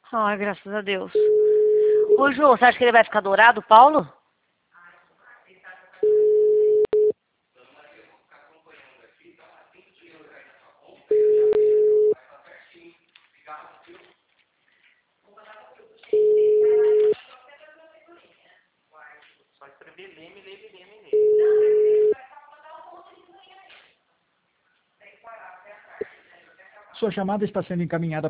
Ai, graças a Deus. Ô, Jô, você acha que ele vai ficar dourado, Paulo? Só escrever Leme. Sua chamada está sendo encaminhada